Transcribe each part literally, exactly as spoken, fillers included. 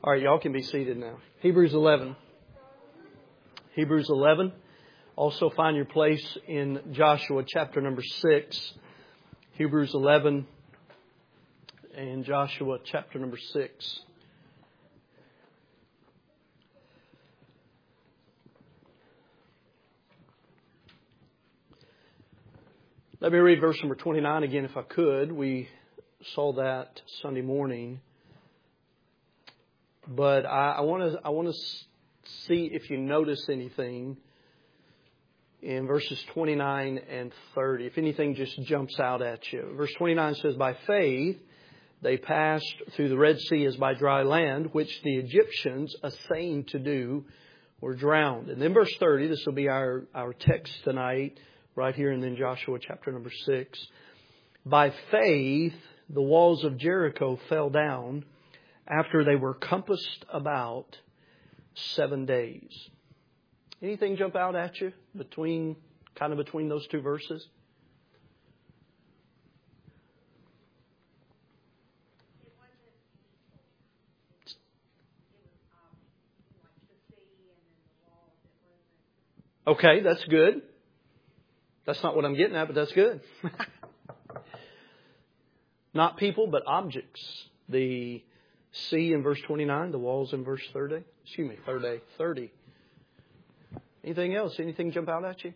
All right, y'all can be seated now. Hebrews eleven. Hebrews eleven. Also find your place in Joshua chapter number six. Hebrews eleven and Joshua chapter number six. Let me read verse number twenty-nine again if I could. We saw that Sunday morning. But I, I want to I want to see if you notice anything in verses twenty-nine and thirty. If anything just jumps out at you. Verse twenty-nine says, "By faith they passed through the Red Sea as by dry land, which the Egyptians, essaying to do, were drowned." And then verse thirty, this will be our, our text tonight, right here and then Joshua chapter number six. "By faith the walls of Jericho fell down after they were compassed about seven days." Anything jump out at you between, kind of between those two verses? Okay, that's good. That's not what I'm getting at, but that's good. Not people, but objects. The sea in verse twenty-nine, the walls in verse thirty. Excuse me, thirty. thirty. Anything else? Anything jump out at you?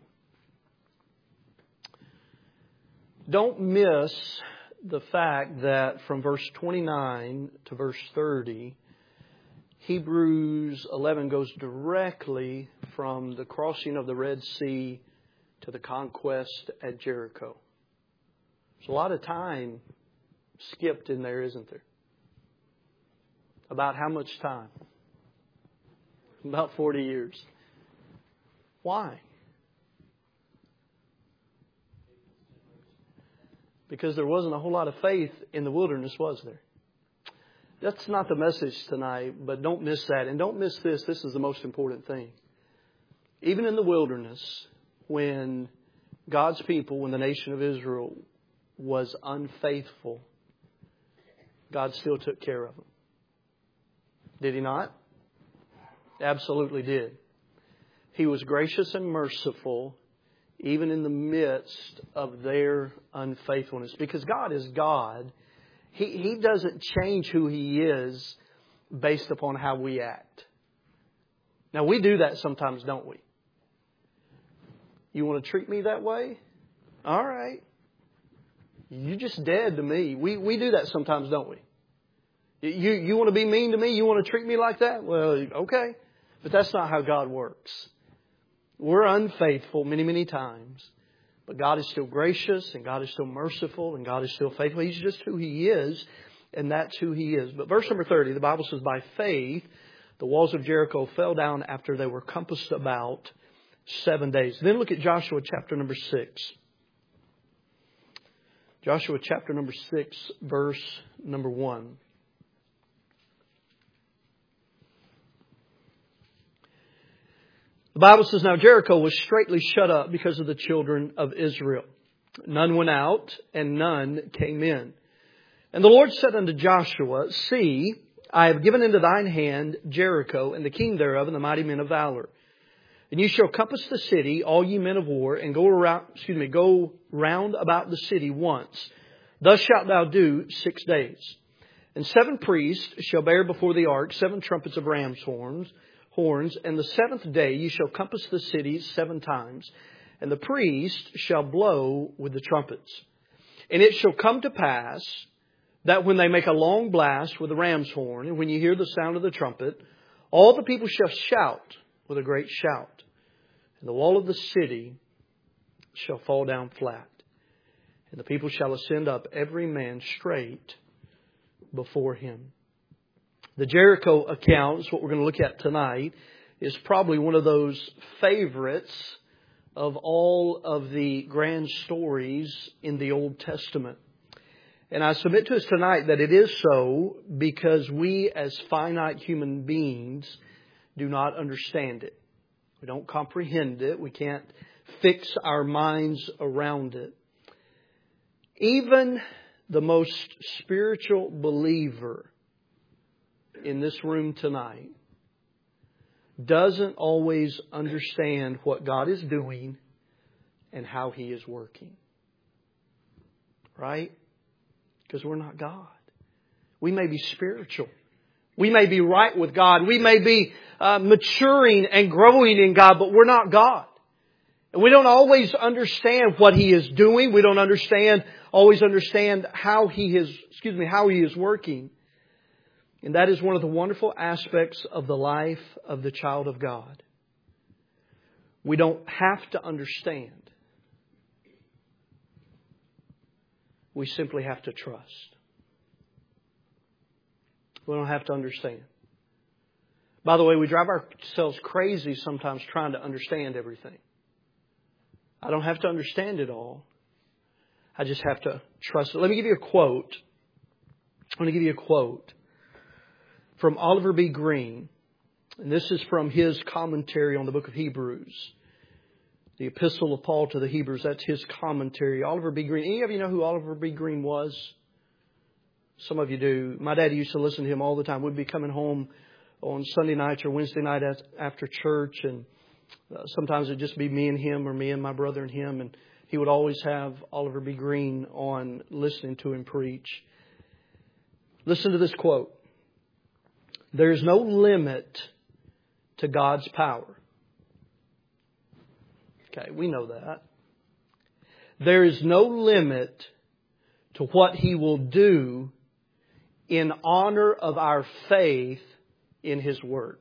Don't miss the fact that from verse twenty-nine to verse thirty, Hebrews eleven goes directly from the crossing of the Red Sea to the conquest at Jericho. There's a lot of time skipped in there, isn't there? About how much time? About forty years. Why? Because there wasn't a whole lot of faith in the wilderness, was there? That's not the message tonight, but don't miss that. And don't miss this. This is the most important thing. Even in the wilderness, when God's people, when the nation of Israel was unfaithful, God still took care of them. Did He not? Absolutely did. He was gracious and merciful even in the midst of their unfaithfulness. Because God is God. He, he doesn't change who He is based upon how we act. Now, we do that sometimes, don't we? You want to treat me that way? All right. You just dead to me. We, we do that sometimes, don't we? You, you want to be mean to me? You want to treat me like that? Well, okay. But that's not how God works. We're unfaithful many, many times. But God is still gracious and God is still merciful and God is still faithful. He's just who He is, and that's who He is. But verse number thirty, the Bible says, "By faith the walls of Jericho fell down after they were compassed about seven days." Then look at Joshua chapter number six. Joshua chapter number six, verse number one. The Bible says, "Now Jericho was straitly shut up because of the children of Israel. None went out, and none came in. And the Lord said unto Joshua, See, I have given into thine hand Jericho, and the king thereof, and the mighty men of valor. And you shall compass the city, all ye men of war, and go around, excuse me, go round about the city once. Thus shalt thou do six days. And seven priests shall bear before the ark seven trumpets of ram's horns, horns, and the seventh day ye shall compass the city seven times, and the priest shall blow with the trumpets. And it shall come to pass that when they make a long blast with the ram's horn, and when you hear the sound of the trumpet, all the people shall shout with a great shout, and the wall of the city shall fall down flat, and the people shall ascend up every man straight before him." The Jericho account is what we're going to look at tonight. Is probably one of those favorites of all of the grand stories in the Old Testament. And I submit to us tonight that it is so because we as finite human beings do not understand it. We don't comprehend it. We can't fix our minds around it. Even the most spiritual believer in this room tonight doesn't always understand what God is doing and how He is working. Right? Because we're not God. We may be spiritual. We may be right with God. We may be uh, maturing and growing in God, but we're not God. And we don't always understand what He is doing. We don't understand, always understand how He is, excuse me, how He is working. And that is one of the wonderful aspects of the life of the child of God. We don't have to understand. We simply have to trust. We don't have to understand. By the way, we drive ourselves crazy sometimes trying to understand everything. I don't have to understand it all. I just have to trust it. Let me give you a quote. I'm going to give you a quote from Oliver B. Green. And this is from his commentary on the book of Hebrews. The Epistle of Paul to the Hebrews. That's his commentary. Oliver B. Green. Any of you know who Oliver B. Green was? Some of you do. My daddy used to listen to him all the time. We'd be coming home on Sunday nights or Wednesday night after church, and uh, sometimes it'd just be me and him, or me and my brother and him, and he would always have Oliver B. Green on, listening to him preach. Listen to this quote. There is no limit to God's power. Okay, we know that. There is no limit to what He will do in honor of our faith in His Word.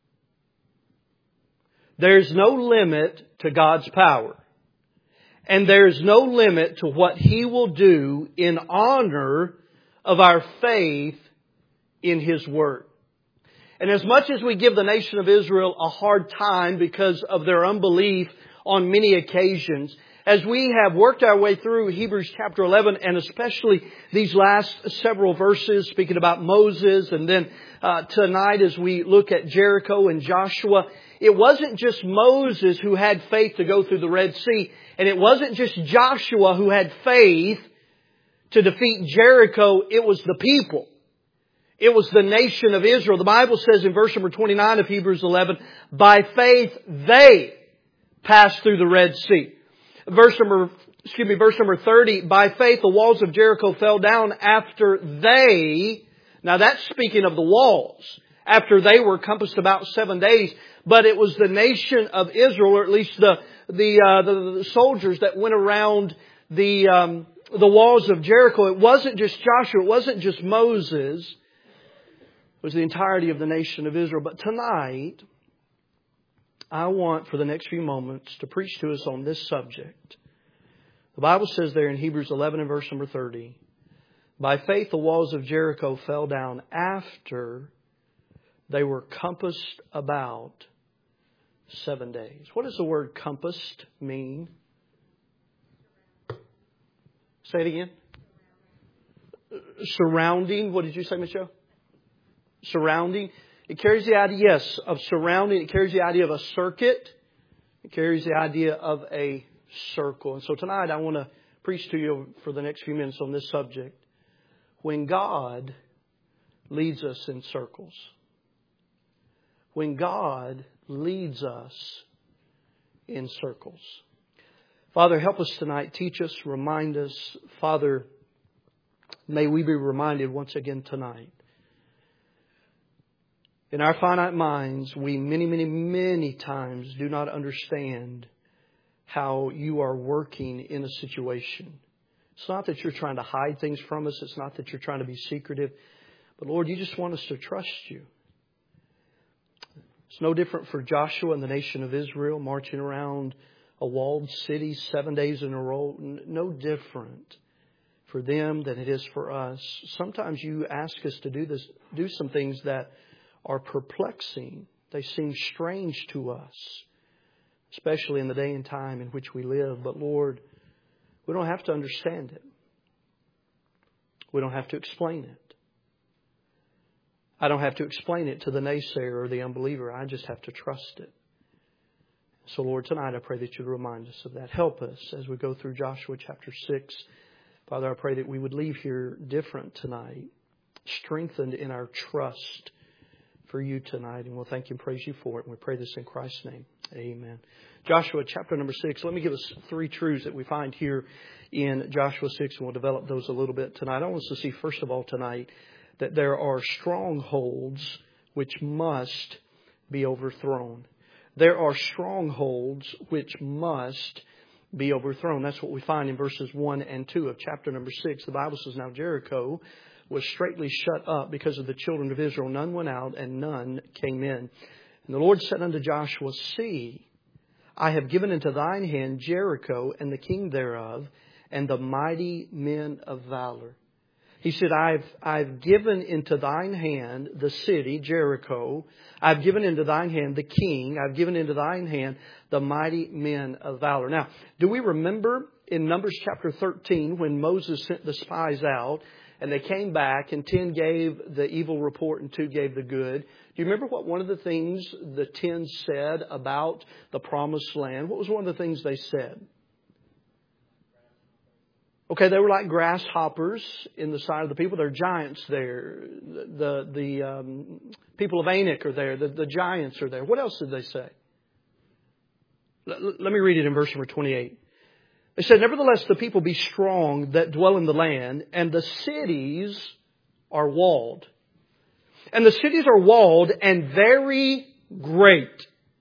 There's no limit to God's power. And there's no limit to what He will do in honor of our faith in His Word. And as much as we give the nation of Israel a hard time because of their unbelief on many occasions, as we have worked our way through Hebrews chapter eleven, and especially these last several verses speaking about Moses, and then uh, tonight as we look at Jericho and Joshua, it wasn't just Moses who had faith to go through the Red Sea, and it wasn't just Joshua who had faith to defeat Jericho, it was the people. It was the nation of Israel. The Bible says in verse number twenty-nine of Hebrews eleven, by faith they passed through the Red Sea. Verse number, excuse me, verse number thirty, by faith the walls of Jericho fell down after they, now that's speaking of the walls, after they were compassed about seven days, but it was the nation of Israel, or at least the, the, uh, the, the soldiers that went around the, um, the walls of Jericho. It wasn't just Joshua, it wasn't just Moses, it was the entirety of the nation of Israel. But tonight, I want for the next few moments to preach to us on this subject. The Bible says there in Hebrews eleven and verse number thirty, by faith the walls of Jericho fell down after they were compassed about seven days. What does the word compassed mean? Say it again. Surrounding. What did you say, Michelle? Surrounding. It carries the idea, yes, of surrounding. It carries the idea of a circuit. It carries the idea of a circle. And so tonight I want to preach to you for the next few minutes on this subject. When God leads us in circles. When God leads us in circles. Father, help us tonight. Teach us, remind us. Father, may we be reminded once again tonight. In our finite minds, we many, many, many times do not understand how you are working in a situation. It's not that you're trying to hide things from us. It's not that you're trying to be secretive. But Lord, you just want us to trust you. It's no different for Joshua and the nation of Israel marching around a walled city seven days in a row. No different for them than it is for us. Sometimes you ask us to do this, do some things that are perplexing. They seem strange to us, especially in the day and time in which we live. But Lord, we don't have to understand it. We don't have to explain it. I don't have to explain it to the naysayer or the unbeliever. I just have to trust it. So Lord, tonight I pray that you'd remind us of that. Help us as we go through Joshua chapter six. Father, I pray that we would leave here different tonight, strengthened in our trust for you tonight. And we'll thank you and praise you for it. And we pray this in Christ's name. Amen. Joshua chapter number six. Let me give us three truths that we find here in Joshua six, and we'll develop those a little bit tonight. I want us to see, first of all, tonight, that there are strongholds which must be overthrown. There are strongholds which must be overthrown. That's what we find in verses one and two of chapter number six. The Bible says, now Jericho was straitly shut up because of the children of Israel. None went out and none came in. And the Lord said unto Joshua, see, I have given into thine hand Jericho and the king thereof and the mighty men of valor. He said, I've, I've given into thine hand the city, Jericho. I've given into thine hand the king. I've given into thine hand the mighty men of valor. Now, do we remember in Numbers chapter thirteen when Moses sent the spies out and they came back and ten gave the evil report and two gave the good? Do you remember what one of the things the ten said about the promised land? What was one of the things they said? Okay, they were like grasshoppers in the sight of the people. There are giants there. The the um, people of Anak are there. The, the giants are there. What else did they say? Let, let me read it in verse number twenty-eight. They said, nevertheless, the people be strong that dwell in the land, and the cities are walled. And the cities are walled and very great.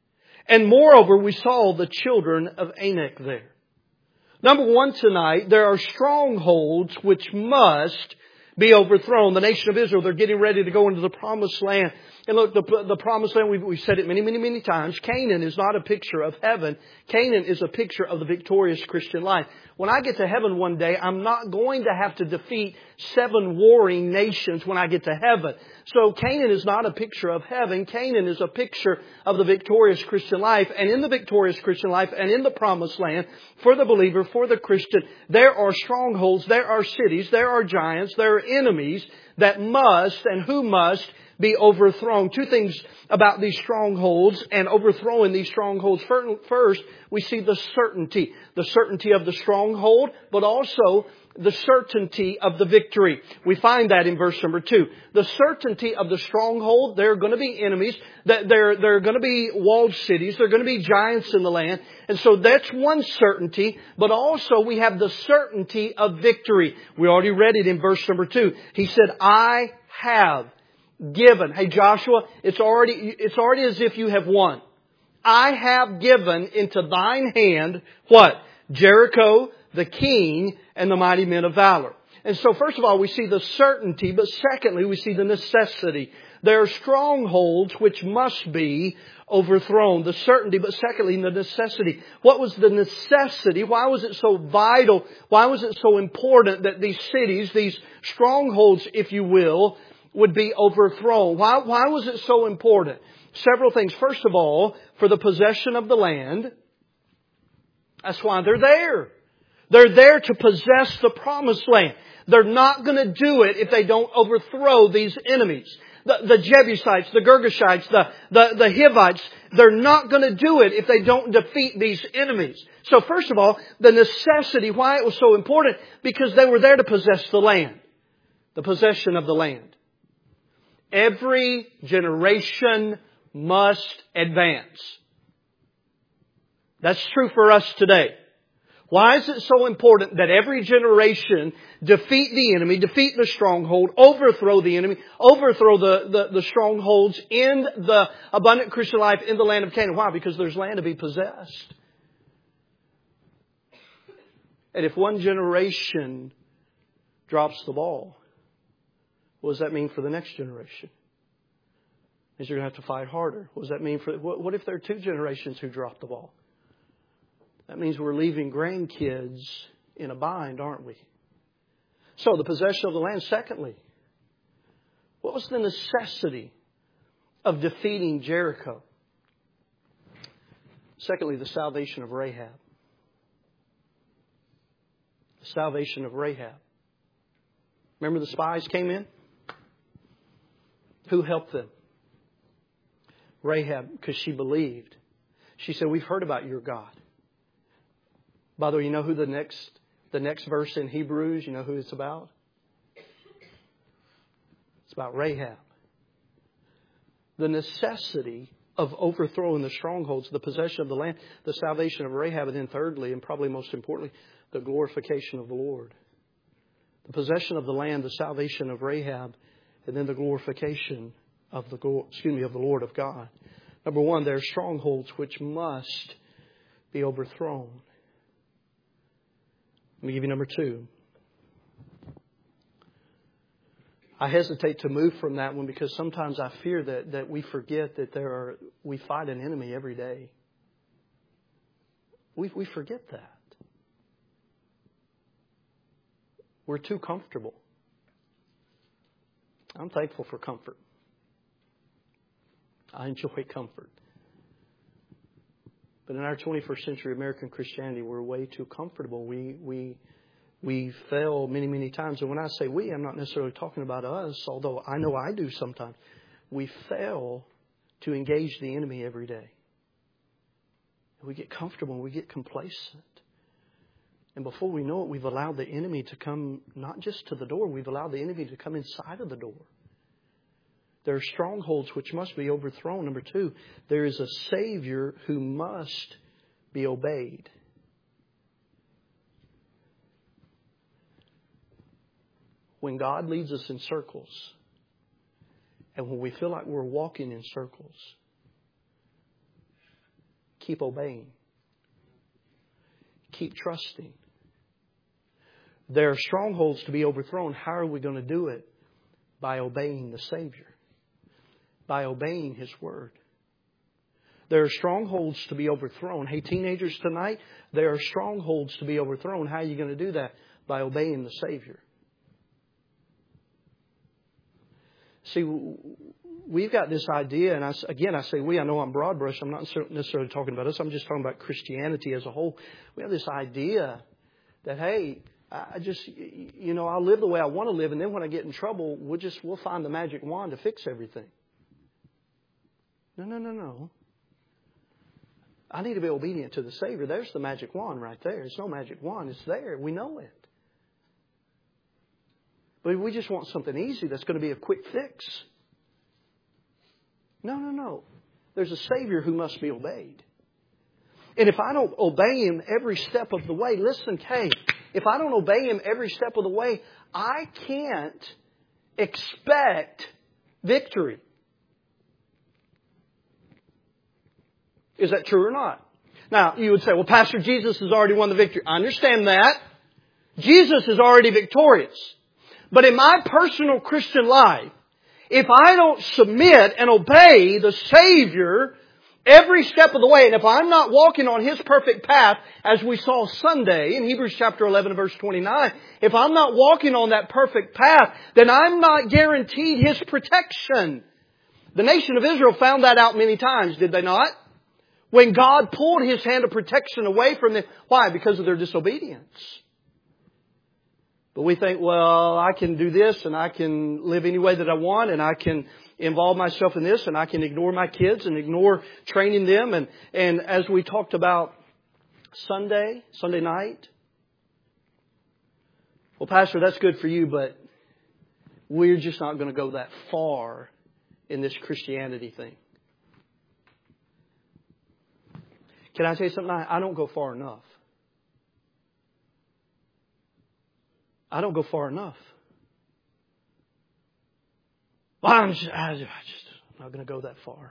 And moreover, we saw the children of Anak there. Number one tonight, there are strongholds which must be overthrown. The nation of Israel, they're getting ready to go into the promised land. And look, the, the promised land, we've, we've said it many, many, many times. Canaan is not a picture of heaven. Canaan is a picture of the victorious Christian life. When I get to heaven one day, I'm not going to have to defeat seven warring nations when I get to heaven. So Canaan is not a picture of heaven. Canaan is a picture of the victorious Christian life. And in the victorious Christian life and in the promised land, for the believer, for the Christian, there are strongholds, there are cities, there are giants, there are enemies that must and who must be overthrown. Two things about these strongholds and overthrowing these strongholds. First, we see the certainty. The certainty of the stronghold, but also the certainty of the victory. We find that in verse number two. The certainty of the stronghold, there are going to be enemies. There, there are going to be walled cities. There are going to be giants in the land. And so that's one certainty. But also we have the certainty of victory. We already read it in verse number two. He said, I have given. Hey Joshua, it's already, it's already as if you have won. I have given into thine hand, what? Jericho, the king, and the mighty men of valor. And so first of all, we see the certainty, but secondly, we see the necessity. There are strongholds which must be overthrown. The certainty, but secondly, the necessity. What was the necessity? Why was it so vital? Why was it so important that these cities, these strongholds, if you will, would be overthrown? Why, why was it so important? Several things. First of all, for the possession of the land. That's why they're there. They're there to possess the promised land. They're not going to do it if they don't overthrow these enemies. The, the Jebusites, the Girgashites, the, the, the Hivites, they're not going to do it if they don't defeat these enemies. So first of all, the necessity, why it was so important, because they were there to possess the land. The possession of the land. Every generation must advance. That's true for us today. Why is it so important that every generation defeat the enemy, defeat the stronghold, overthrow the enemy, overthrow the, the, the strongholds in the abundant Christian life in the land of Canaan? Why? Because there's land to be possessed. And if one generation drops the ball, what does that mean for the next generation? Is you're going to have to fight harder. What does that mean for... What if there are two generations who drop the ball? That means we're leaving grandkids in a bind, aren't we? So the possession of the land. Secondly, what was the necessity of defeating Jericho? Secondly, the salvation of Rahab. The salvation of Rahab. Remember the spies came in? Who helped them? Rahab, because she believed. She said, we've heard about your God. By the way, you know who the next the next verse in Hebrews, you know who it's about? It's about Rahab. the necessity of overthrowing the strongholds, the possession of the land, the salvation of Rahab, and then thirdly, and probably most importantly, the glorification of the Lord. The possession of the land, the salvation of Rahab, and then the glorification of the excuse me of the Lord of God. Number one, there are strongholds which must be overthrown. Let me give you number two. I hesitate to move from that one because sometimes I fear that, that we forget that there are we fight an enemy every day. We we forget that. We're too comfortable. I'm thankful for comfort. I enjoy comfort. But in our twenty-first century American Christianity, we're way too comfortable. We we we fail many, many times. And when I say we, I'm not necessarily talking about us, although I know I do sometimes. We fail to engage the enemy every day. We get comfortable and we get complacent. And before we know it, we've allowed the enemy to come not just to the door, we've allowed the enemy to come inside of the door. There are strongholds which must be overthrown. Number two, there is a Savior who must be obeyed. When God leads us in circles, and when we feel like we're walking in circles, keep obeying. Keep trusting. There are strongholds to be overthrown. How are we going to do it? By obeying the Savior. By obeying His Word. There are strongholds to be overthrown. Hey, teenagers, tonight, there are strongholds to be overthrown. How are you going to do that? By obeying the Savior. See, we've got this idea, and I, again, I say we, I know I'm broad brush. I'm not necessarily talking about us. I'm just talking about Christianity as a whole. We have this idea that, hey, I just, you know, I'll live the way I want to live, and then when I get in trouble, we'll just, we'll find the magic wand to fix everything. No, no, no, no. I need to be obedient to the Savior. There's the magic wand right there. It's no magic wand. It's there. We know it. But we just want something easy that's going to be a quick fix. No, no, no. There's a Savior who must be obeyed. And if I don't obey Him every step of the way, listen, hey, if I don't obey Him every step of the way, I can't expect victory. Is that true or not? Now, you would say, well, Pastor, Jesus has already won the victory. I understand that. Jesus is already victorious. But in my personal Christian life, if I don't submit and obey the Savior every step of the way, and if I'm not walking on His perfect path, as we saw Sunday in Hebrews chapter eleven, verse twenty-nine, if I'm not walking on that perfect path, then I'm not guaranteed His protection. The nation of Israel found that out many times, did they not? When God pulled His hand of protection away from them. Why? Because of their disobedience. But we think, well, I can do this and I can live any way that I want and I can involve myself in this and I can ignore my kids and ignore training them. And, and as we talked about Sunday, Sunday night, well, Pastor, that's good for you, but we're just not going to go that far in this Christianity thing. Can I tell you something? I don't go far enough. I don't go far enough. Well, I'm just, I just I'm not going to go that far.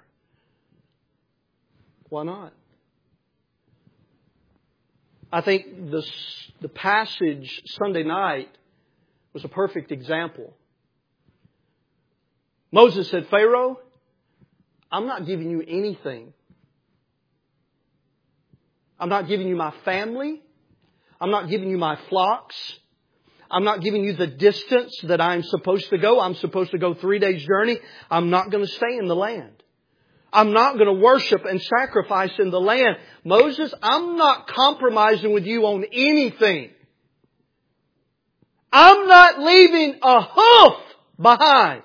Why not? I think the, the passage Sunday night was a perfect example. Moses said, Pharaoh, I'm not giving you anything. I'm not giving you my family. I'm not giving you my flocks. I'm not giving you the distance that I'm supposed to go. I'm supposed to go three days journey. I'm not going to stay in the land. I'm not going to worship and sacrifice in the land. Moses, I'm not compromising with you on anything. I'm not leaving a hoof behind.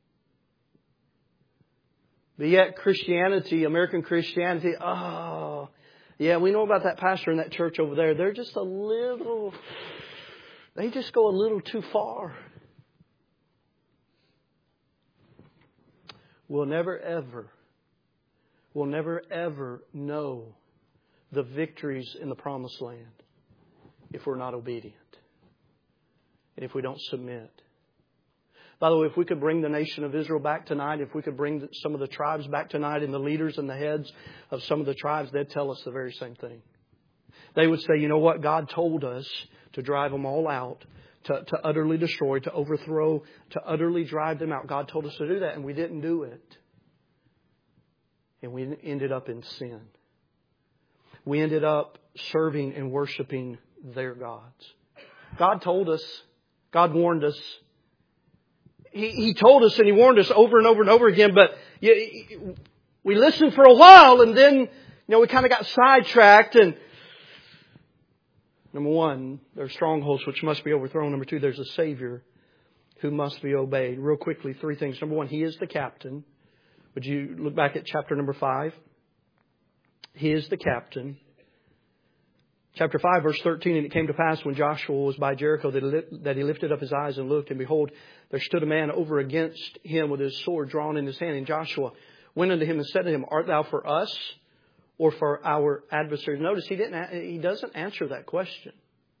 But yet Christianity, American Christianity, oh, yeah, we know about that pastor in that church over there. They're just a little... They just go a little too far. we'll never ever, we'll never ever know the victories in the promised land if we're not obedient and if we don't submit. By the way, if we could bring the nation of Israel back tonight, if we could bring some of the tribes back tonight and the leaders and the heads of some of the tribes, they'd tell us the very same thing. They would say, you know what? God told us to drive them all out, to, to utterly destroy, to overthrow, to utterly drive them out. God told us to do that, and we didn't do it. And we ended up in sin. We ended up serving and worshiping their gods. God told us, God warned us. He, he told us and He warned us over and over and over again, but we listened for a while and then, you know, we kind of got sidetracked. And number one, there are strongholds which must be overthrown. Number two, there's a Savior who must be obeyed. Real quickly, three things. Number one, He is the captain. Would you look back at chapter number five? He is the captain. Chapter five, verse thirteen, and it came to pass when Joshua was by Jericho that he lifted up his eyes and looked, and behold, there stood a man over against him with his sword drawn in his hand. And Joshua went unto him and said to him, Art thou for us or for our adversaries? Notice he didn't. He doesn't answer that question.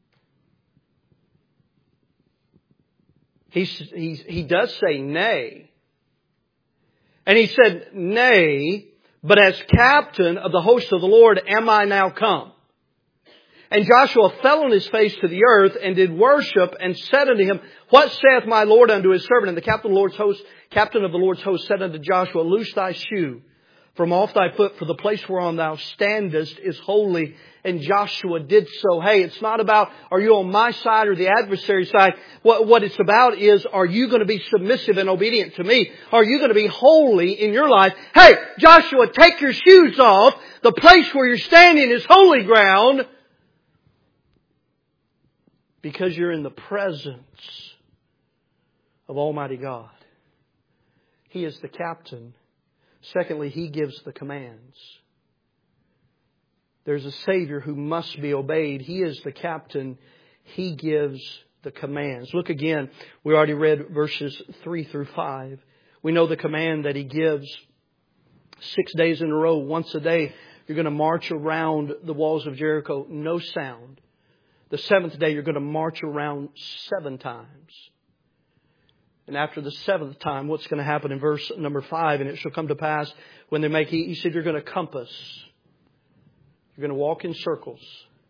He he he does say nay, and he said nay, but as captain of the host of the Lord am I now come. And Joshua fell on his face to the earth and did worship and said unto him, What saith my Lord unto his servant? And the captain of the Lord's host, captain of the Lord's host said unto Joshua, Loose thy shoe from off thy foot, for the place whereon thou standest is holy. And Joshua did so. Hey, it's not about are you on my side or the adversary side. What, what it's about is, are you going to be submissive and obedient to me? Are you going to be holy in your life? Hey, Joshua, take your shoes off. The place where you're standing is holy ground. Because you're in the presence of Almighty God. He is the captain. Secondly, He gives the commands. There's a Savior who must be obeyed. He is the captain. He gives the commands. Look again. We already read verses three through five. We know the command that He gives. Six days in a row, once a day, you're going to march around the walls of Jericho. No sound. The seventh day, you're going to march around seven times. And after the seventh time, what's going to happen in verse number five? And it shall come to pass when they make, he, he said, you're going to compass. You're going to walk in circles.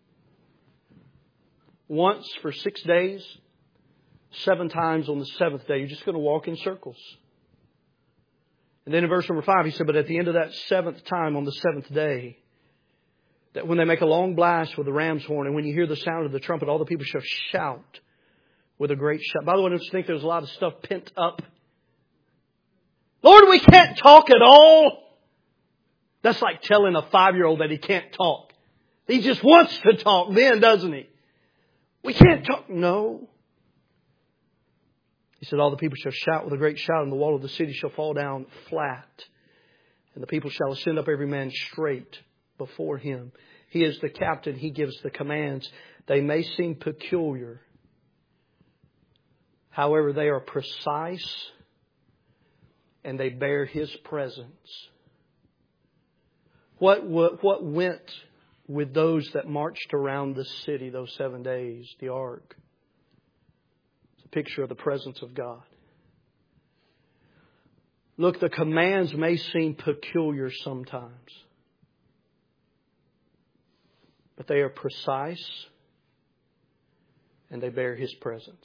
Once for six days, seven times on the seventh day, you're just going to walk in circles. And then in verse number five, he said, but at the end of that seventh time on the seventh day, that when they make a long blast with the ram's horn, and when you hear the sound of the trumpet, all the people shall shout with a great shout. By the way, don't you think there's a lot of stuff pent up? Lord, we can't talk at all. That's like telling a five-year-old that he can't talk. He just wants to talk then, doesn't he? We can't talk. No. He said, all the people shall shout with a great shout, and the wall of the city shall fall down flat. And the people shall ascend up every man straight before him. He is the captain. He gives the commands. They may seem peculiar. However, they are precise and they bear His presence. What, what, what went with those that marched around the city those seven days? The ark. It's a picture of the presence of God. Look, the commands may seem peculiar sometimes. But they are precise and they bear His presence.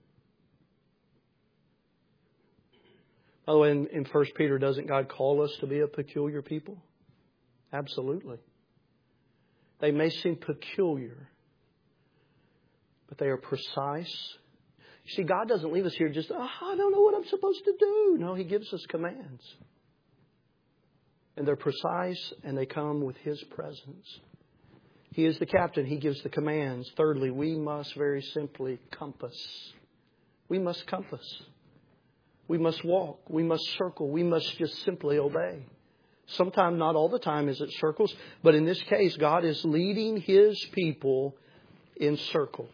By the way, in, in First Peter, doesn't God call us to be a peculiar people? Absolutely. They may seem peculiar, but they are precise. You see, God doesn't leave us here just, oh, I don't know what I'm supposed to do. No, He gives us commands. And they're precise and they come with His presence. He is the captain. He gives the commands. Thirdly, we must very simply compass. We must compass. We must walk. We must circle. We must just simply obey. Sometimes, not all the time, is it circles. But in this case, God is leading His people in circles.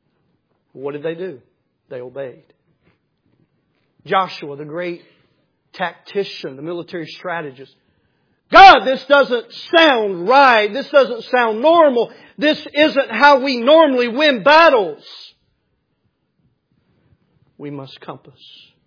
What did they do? They obeyed. Joshua, the great tactician, the military strategist. God, this doesn't sound right. This doesn't sound normal. This isn't how we normally win battles. We must compass.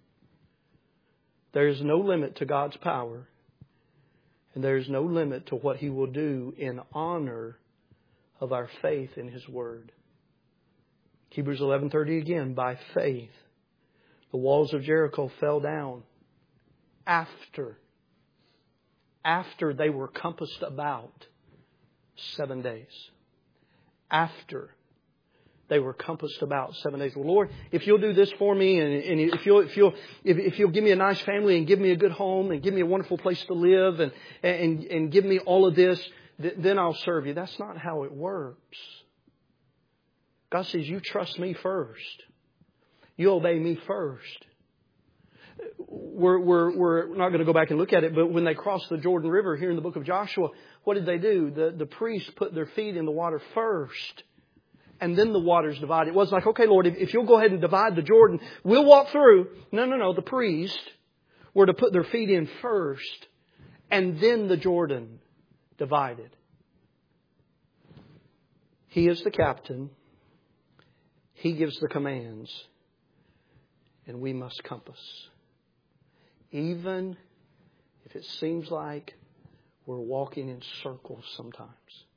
There is no limit to God's power. And there is no limit to what He will do in honor of our faith in His Word. Hebrews eleven thirty again, by faith, the walls of Jericho fell down after, after they were compassed about seven days. After they were compassed about seven days. Well, Lord, if You'll do this for me, and, and if You'll if You'll if, if You'll give me a nice family and give me a good home and give me a wonderful place to live and and and give me all of this, th- then I'll serve You. That's not how it works. God says, you trust Me first. You obey Me first. We're, we're, we're not going to go back and look at it, but when they crossed the Jordan River here in the book of Joshua, what did they do? The, the priests put their feet in the water first, and then the waters divided. It wasn't like, okay, Lord, if, if You'll go ahead and divide the Jordan, we'll walk through. No, no, no. The priests were to put their feet in first, and then the Jordan divided. He is the captain. He gives the commands, and we must compass. Even if it seems like we're walking in circles sometimes.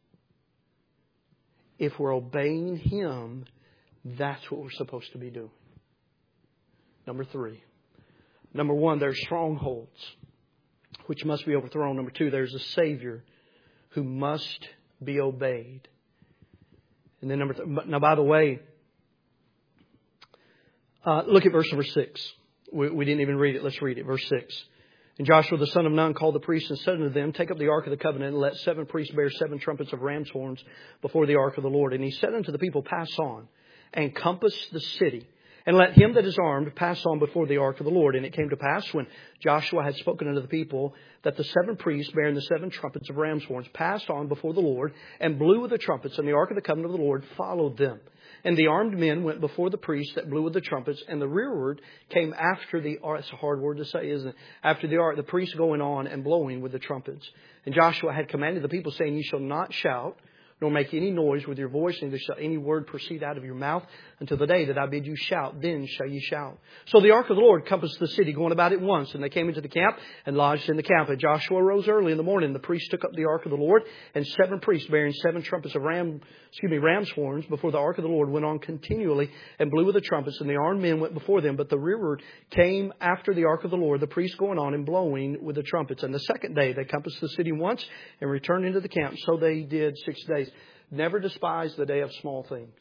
If we're obeying Him, that's what we're supposed to be doing. Number three. Number one, there's strongholds which must be overthrown. Number two, there's a Savior who must be obeyed. And then number th- now, by the way, Uh, look at verse number six. We, we didn't even read it. Let's read it. Verse six. And Joshua the son of Nun called the priests and said unto them, take up the ark of the covenant and let seven priests bear seven trumpets of ram's horns before the ark of the Lord. And he said unto the people, pass on and compass the city. And let him that is armed pass on before the ark of the Lord. And it came to pass when Joshua had spoken unto the people that the seven priests bearing the seven trumpets of ram's horns passed on before the Lord and blew with the trumpets. And the ark of the covenant of the Lord followed them. And the armed men went before the priests that blew with the trumpets, and the rearward came after the ark. It's a hard word to say, isn't it? After the ark, the priests going on and blowing with the trumpets. And Joshua had commanded the people, saying, ye shall not shout, nor make any noise with your voice, neither shall any word proceed out of your mouth until the day that I bid you shout. Then shall ye shout. So the ark of the Lord compassed the city, going about it once. And they came into the camp and lodged in the camp. And Joshua rose early in the morning. The priests took up the ark of the Lord, and seven priests bearing seven trumpets of ram, excuse me, ram's horns before the ark of the Lord went on continually and blew with the trumpets. And the armed men went before them, but the rearward came after the ark of the Lord, the priests going on and blowing with the trumpets. And the second day they compassed the city once and returned into the camp. So they did six days. Never despise the day of small things.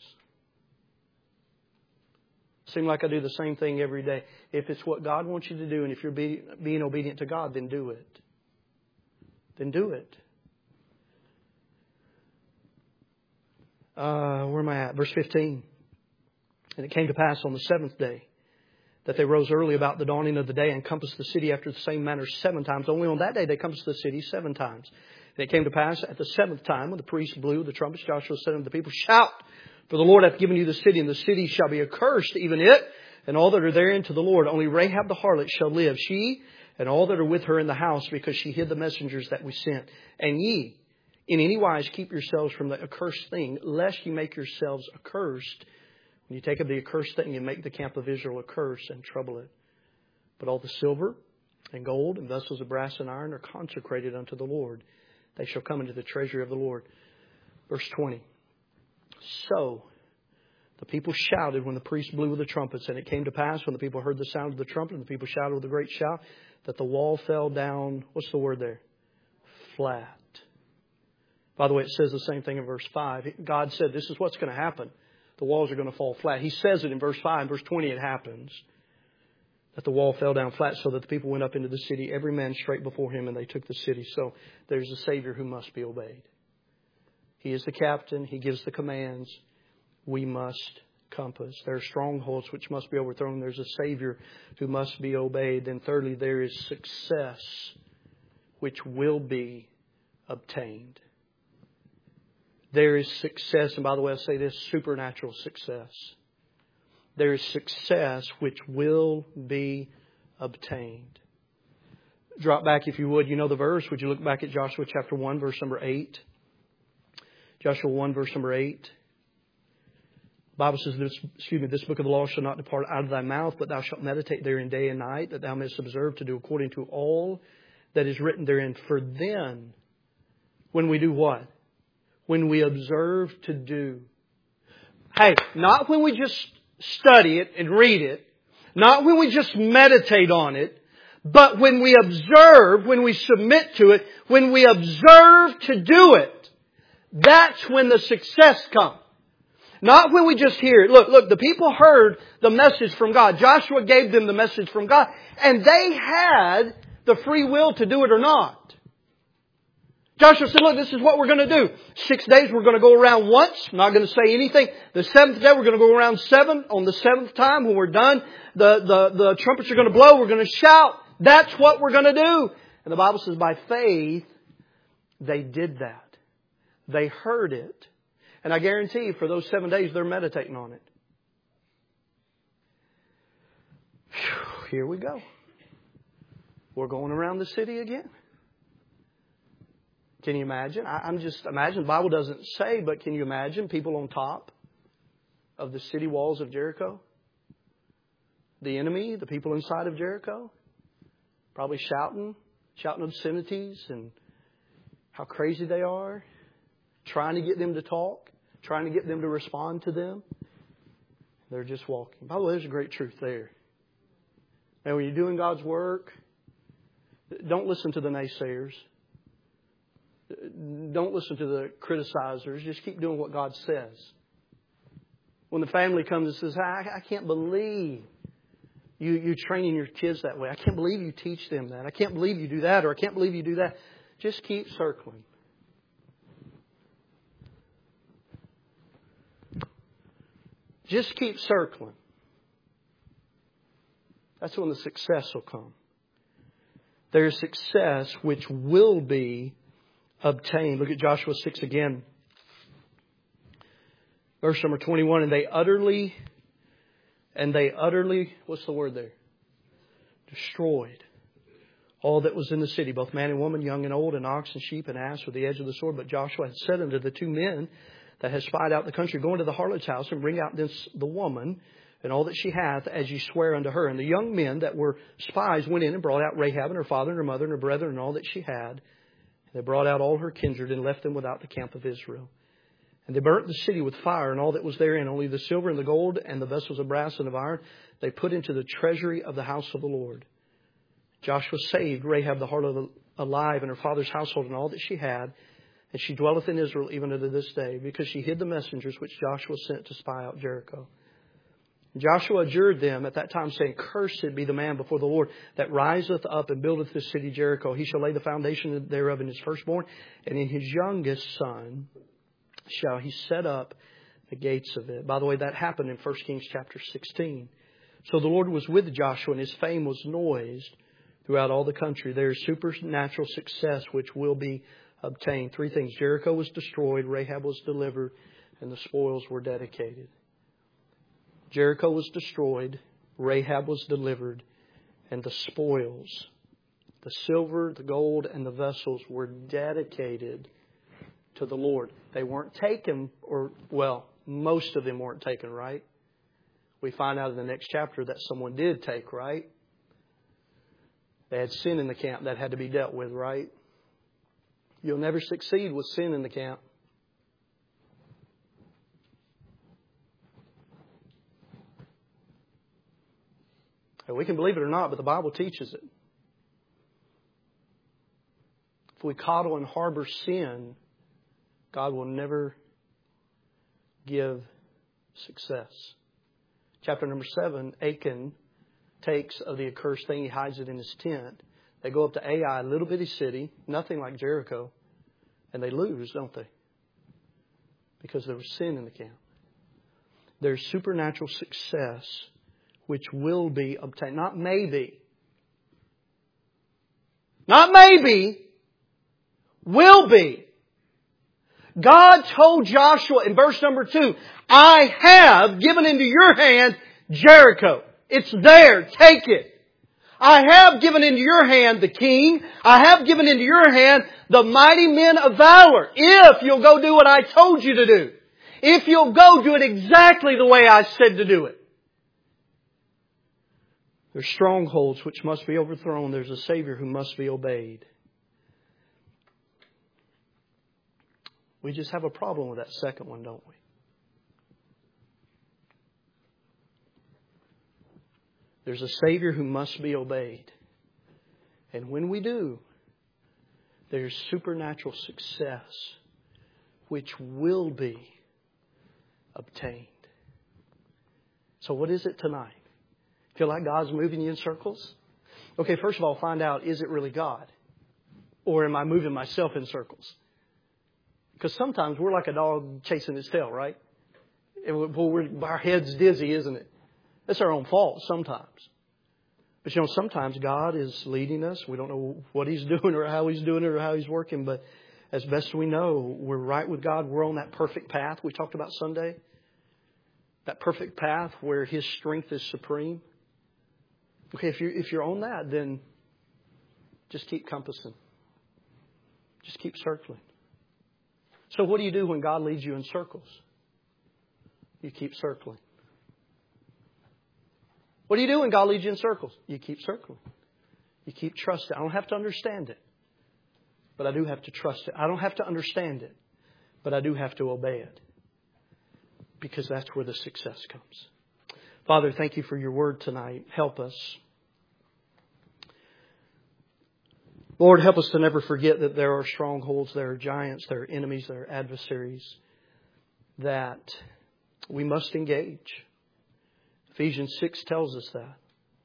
Seem like I do the same thing every day. If it's what God wants you to do, and if you're be, being obedient to God, then do it. Then do it. Uh, where am I at? Verse fifteen. And it came to pass on the seventh day that they rose early about the dawning of the day and compassed the city after the same manner seven times. Only on that day they compassed the city seven times. And it came to pass at the seventh time, when the priests blew the trumpets, Joshua said unto the people, shout, for the Lord hath given you the city, and the city shall be accursed, even it, and all that are therein to the Lord. Only Rahab the harlot shall live, she and all that are with her in the house, because she hid the messengers that we sent. And ye, in any wise, keep yourselves from the accursed thing, lest ye make yourselves accursed. When you take up the accursed thing, you make the camp of Israel accursed and trouble it. But all the silver and gold and vessels of brass and iron are consecrated unto the Lord. They shall come into the treasury of the Lord. Verse twenty. So the people shouted when the priest blew with the trumpets. And it came to pass when the people heard the sound of the trumpet, and the people shouted with a great shout, that the wall fell down. What's the word there? Flat. By the way, it says the same thing in verse five. God said this is what's going to happen. The walls are going to fall flat. He says it in verse five. In verse twenty it happens. That the wall fell down flat, so that the people went up into the city, every man straight before him, and they took the city. So there's a Savior who must be obeyed. He is the captain. He gives the commands. We must compass. There are strongholds which must be overthrown. There's a Savior who must be obeyed. And thirdly, there is success which will be obtained. There is success, and by the way, I say this, supernatural success. There is success which will be obtained. Drop back if you would. You know the verse. Would you look back at Joshua chapter one, verse number eight? Joshua one, verse number eight. The Bible says, this, excuse me, this book of the law shall not depart out of thy mouth, but thou shalt meditate therein day and night, that thou mayest observe to do according to all that is written therein. For then, when we do what? When we observe to do. Hey, not when we just study it and read it. Not when we just meditate on it. But when we observe, when we submit to it, when we observe to do it, that's when the success comes. Not when we just hear it. Look, look, the people heard the message from God. Joshua gave them the message from God. And they had the free will to do it or not. Joshua said, look, this is what we're going to do. Six days we're going to go around once. I'm not going to say anything. The seventh day we're going to go around seven. On the seventh time when we're done, the, the, the trumpets are going to blow. We're going to shout. That's what we're going to do. And the Bible says by faith, they did that. They heard it. And I guarantee you, for those seven days, they're meditating on it. Whew, here we go. We're going around the city again. Can you imagine? I, I'm just imagine. The Bible doesn't say, but can you imagine people on top of the city walls of Jericho? The enemy, the people inside of Jericho, probably shouting, shouting obscenities and how crazy they are, trying to get them to talk, trying to get them to respond to them. They're just walking. By the way, there's a great truth there. And when you're doing God's work, don't listen to the naysayers. Don't listen to the criticizers. Just keep doing what God says. When the family comes and says, I, I can't believe you, you're training your kids that way. I can't believe you teach them that. I can't believe you do that, or I can't believe you do that. Just keep circling. Just keep circling. That's when the success will come. There's success which will be obtained. Look at Joshua six again. Verse number twenty-one. And they utterly, and they utterly, what's the word there? Destroyed all that was in the city, both man and woman, young and old, and ox and sheep and ass with the edge of the sword. But Joshua had said unto the two men that had spied out the country, go into the harlot's house and bring out this the woman and all that she hath, as ye swear unto her. And the young men that were spies went in and brought out Rahab and her father and her mother and her brethren and all that she had. And they brought out all her kindred and left them without the camp of Israel. And they burnt the city with fire and all that was therein, only the silver and the gold and the vessels of brass and of iron they put into the treasury of the house of the Lord. Joshua saved Rahab the harlot alive and her father's household and all that she had. And she dwelleth in Israel even unto this day, because she hid the messengers which Joshua sent to spy out Jericho. Joshua adjured them at that time, saying, Cursed be the man before the Lord that riseth up and buildeth this city Jericho. He shall lay the foundation thereof in his firstborn, and in his youngest son shall he set up the gates of it. By the way, that happened in First Kings chapter sixteen. So the Lord was with Joshua, and his fame was noised throughout all the country. There is supernatural success which will be obtained. Three things. Jericho was destroyed, Rahab was delivered, and the spoils were dedicated. Jericho was destroyed, Rahab was delivered, and the spoils, the silver, the gold, and the vessels were dedicated to the Lord. They weren't taken, or, well, most of them weren't taken, right? We find out in the next chapter that someone did take, right? They had sin in the camp that had to be dealt with, right? You'll never succeed with sin in the camp. We can believe it or not, but the Bible teaches it. If we coddle and harbor sin, God will never give success. Chapter number seven, Achan takes of the accursed thing, he hides it in his tent. They go up to Ai, a little bitty city, nothing like Jericho, and they lose, don't they? Because there was sin in the camp. There's supernatural success which will be obtained. Not maybe. Not maybe. Will be. God told Joshua in verse number two, I have given into your hand Jericho. It's there. Take it. I have given into your hand the king. I have given into your hand the mighty men of valor. If you'll go do what I told you to do. If you'll go do it exactly the way I said to do it. There's strongholds which must be overthrown. There's a Savior who must be obeyed. We just have a problem with that second one, don't we? There's a Savior who must be obeyed. And when we do, there's supernatural success which will be obtained. So what is it tonight? Feel like God's moving you in circles? Okay, first of all, find out, is it really God? Or am I moving myself in circles? Because sometimes we're like a dog chasing its tail, right? And we're, our head's dizzy, isn't it? That's our own fault sometimes. But you know, sometimes God is leading us. We don't know what He's doing or how He's doing it or how He's working. But as best we know, we're right with God. We're on that perfect path we talked about Sunday. That perfect path where His strength is supreme. Okay, if you're, if you're on that, then just keep compassing. Just keep circling. So what do you do when God leads you in circles? You keep circling. What do you do when God leads you in circles? You keep circling. You keep trusting. I don't have to understand it, but I do have to trust it. I don't have to understand it, but I do have to obey it. Because that's where the success comes. Father, thank you for your word tonight. Help us. Lord, help us to never forget that there are strongholds, there are giants, there are enemies, there are adversaries that we must engage. Ephesians six tells us that.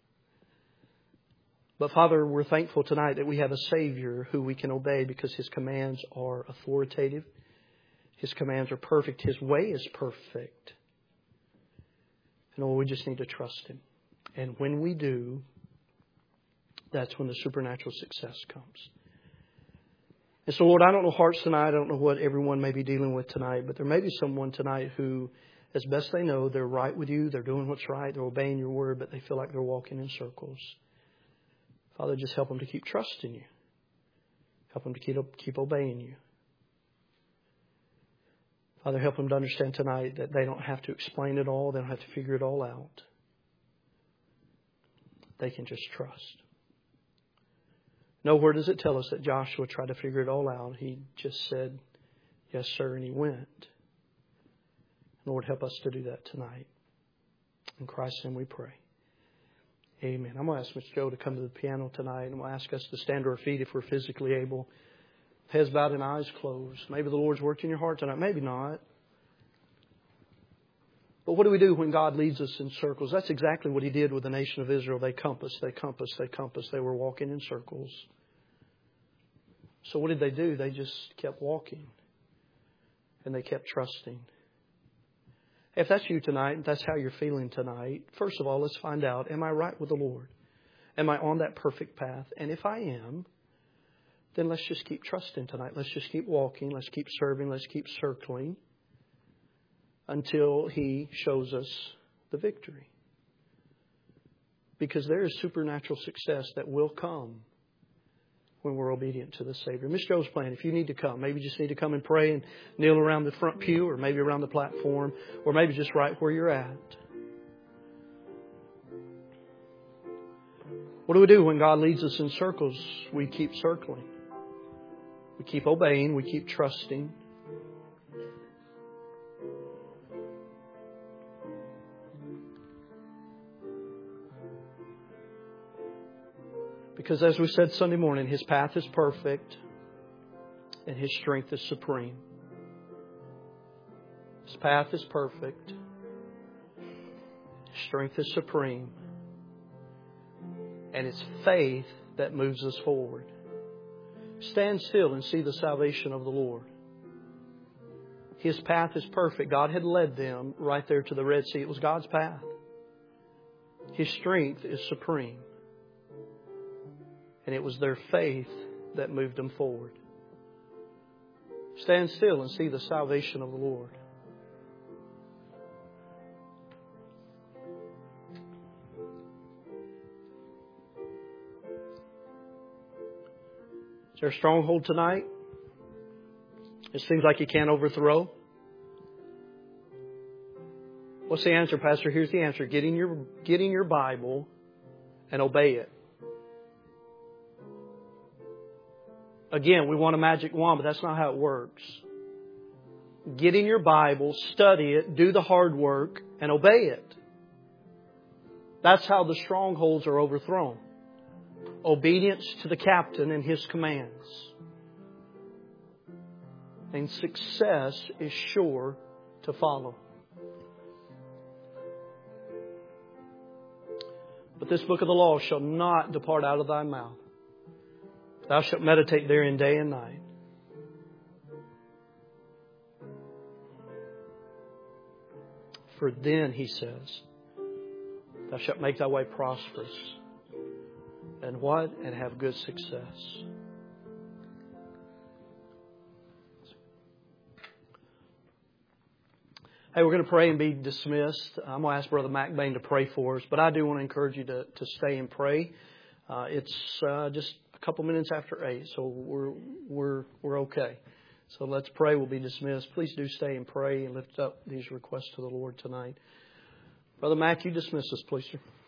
But Father, we're thankful tonight that we have a Savior who we can obey because His commands are authoritative. His commands are perfect. His way is perfect. And oh, we just need to trust Him. And when we do, that's when the supernatural success comes. And so, Lord, I don't know hearts tonight. I don't know what everyone may be dealing with tonight. But there may be someone tonight who, as best they know, they're right with you. They're doing what's right. They're obeying your word. But they feel like they're walking in circles. Father, just help them to keep trusting you. Help them to keep, keep obeying you. Father, help them to understand tonight that they don't have to explain it all. They don't have to figure it all out. They can just trust. Nowhere does it tell us that Joshua tried to figure it all out. He just said, yes, sir, and he went. Lord, help us to do that tonight. In Christ's name we pray. Amen. I'm going to ask Mister Joe to come to the piano tonight. And I'm going to ask us to stand to our feet if we're physically able. Heads bowed and eyes closed. Maybe the Lord's worked in your heart tonight. Maybe not. But what do we do when God leads us in circles? That's exactly what He did with the nation of Israel. They compassed, they compassed, they compassed. They were walking in circles. So what did they do? They just kept walking. And they kept trusting. If that's you tonight, if that's how you're feeling tonight, first of all, let's find out, am I right with the Lord? Am I on that perfect path? And if I am, then let's just keep trusting tonight. Let's just keep walking. Let's keep serving. Let's keep circling until He shows us the victory. Because there is supernatural success that will come when we're obedient to the Savior. Miss Joe's playing. If you need to come, maybe you just need to come and pray and kneel around the front pew, or maybe around the platform, or maybe just right where you're at. What do we do when God leads us in circles? We keep circling. We keep obeying. We keep trusting. Because as we said Sunday morning, His path is perfect and His strength is supreme. His path is perfect. His strength is supreme. And it's faith that moves us forward. Stand still and see the salvation of the Lord. His path is perfect. God had led them right there to the Red Sea. It was God's path. His strength is supreme. And it was their faith that moved them forward. Stand still and see the salvation of the Lord. Is there a stronghold tonight? It seems like you can't overthrow. What's the answer, Pastor? Here's the answer. Get in your, get in your Bible and obey it. Again, we want a magic wand, but that's not how it works. Get in your Bible, study it, do the hard work, and obey it. That's how the strongholds are overthrown. Obedience to the captain and his commands. And success is sure to follow. But this book of the law shall not depart out of thy mouth. Thou shalt meditate therein day and night. For then, he says, thou shalt make thy way prosperous. And what? And have good success. Hey, we're going to pray and be dismissed. I'm going to ask Brother Mac Bain to pray for us. But I do want to encourage you to, to stay and pray. Uh, it's uh, just a couple minutes after eight, so we're we're we're okay. So let's pray. We'll be dismissed. Please do stay and pray and lift up these requests to the Lord tonight. Brother Mac, you dismiss us, please, sir.